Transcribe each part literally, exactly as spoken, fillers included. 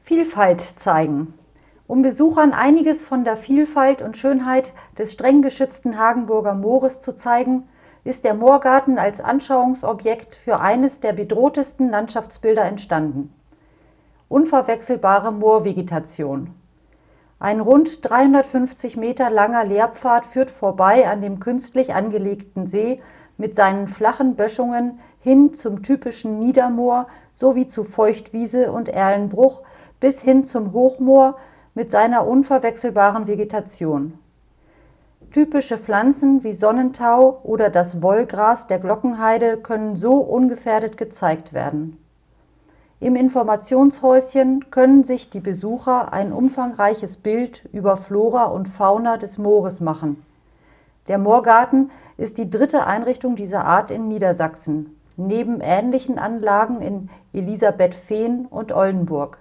Vielfalt zeigen. Um Besuchern einiges von der Vielfalt und Schönheit des streng geschützten Hagenburger Moores zu zeigen, ist der Moorgarten als Anschauungsobjekt für eines der bedrohtesten Landschaftsbilder entstanden. Unverwechselbare Moorvegetation. Ein rund dreihundertfünfzig Meter langer Lehrpfad führt vorbei an dem künstlich angelegten See mit seinen flachen Böschungen hin zum typischen Niedermoor sowie zu Feuchtwiese und Erlenbruch bis hin zum Hochmoor mit seiner unverwechselbaren Vegetation. Typische Pflanzen wie Sonnentau oder das Wollgras der Glockenheide können so ungefährdet gezeigt werden. Im Informationshäuschen können sich die Besucher ein umfangreiches Bild über Flora und Fauna des Moores machen. Der Moorgarten ist die dritte Einrichtung dieser Art in Niedersachsen, neben ähnlichen Anlagen in Elisabethfehn und Oldenburg.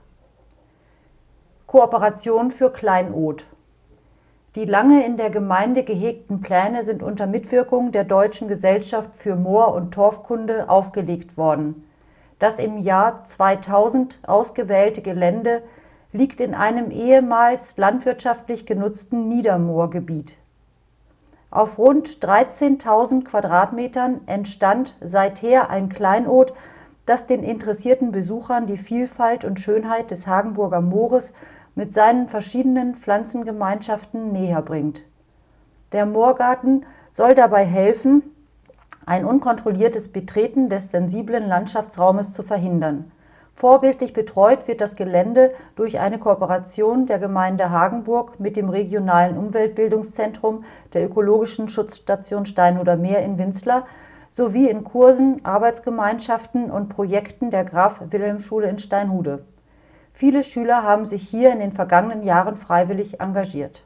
Kooperation für Kleinod. Die lange in der Gemeinde gehegten Pläne sind unter Mitwirkung der Deutschen Gesellschaft für Moor- und Torfkunde aufgelegt worden. Das im Jahr zweitausend ausgewählte Gelände liegt in einem ehemals landwirtschaftlich genutzten Niedermoorgebiet. Auf rund dreizehntausend Quadratmetern entstand seither ein Kleinod, das den interessierten Besuchern die Vielfalt und Schönheit des Hagenburger Moores mit seinen verschiedenen Pflanzengemeinschaften näher bringt. Der Moorgarten soll dabei helfen, ein unkontrolliertes Betreten des sensiblen Landschaftsraumes zu verhindern. Vorbildlich betreut wird das Gelände durch eine Kooperation der Gemeinde Hagenburg mit dem regionalen Umweltbildungszentrum der Ökologischen Schutzstation Steinhuder Meer in Winzlar sowie in Kursen, Arbeitsgemeinschaften und Projekten der Graf-Wilhelm-Schule in Steinhude. Viele Schüler haben sich hier in den vergangenen Jahren freiwillig engagiert.